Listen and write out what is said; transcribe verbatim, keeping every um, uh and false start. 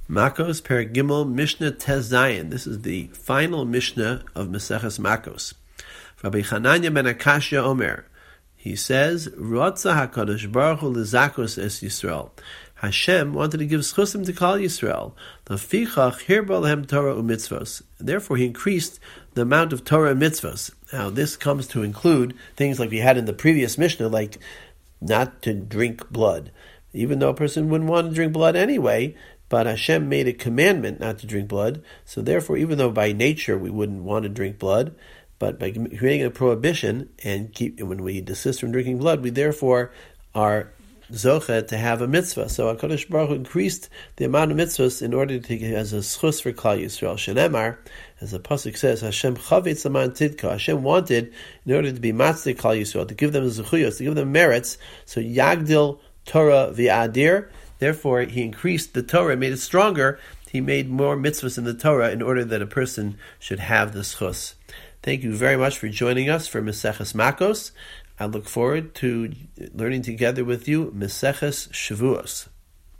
Makos Perek Gimel Mishnah Tez Zayin. This is the final Mishnah of Maseches Makos. Rabbi Chananya ben Akashya Omer. He says, Rotza HaKadosh Baruch Hu Lizakos Es Yisrael. Hashem wanted to give schusim to Kal Yisrael. Lefichach hirba lehem Torah u'mitzvos. Therefore, he increased the amount of Torah and mitzvos. Now, this comes to include things like we had in the previous Mishnah, like not to drink blood. Even though a person wouldn't want to drink blood anyway, but Hashem made a commandment not to drink blood. So therefore, even though by nature we wouldn't want to drink blood, but by creating a prohibition and keep when we desist from drinking blood, we therefore are zocha to have a mitzvah. So HaKadosh Baruch Hu increased the amount of mitzvahs in order to as a schus for Klal Yisrael. Shenemar, as the pasuk says, Hashem chavetz l'man tidka. Hashem wanted, in order to be matzah Klal Yisrael, to give them zechuyos, to give them merits. So yagdil Torah v'adir. Therefore, he increased the Torah, made it stronger. He made more mitzvahs in the Torah in order that a person should have the schus. Thank you very much for joining us for Maseches Makos. I look forward to learning together with you Maseches Shavuos.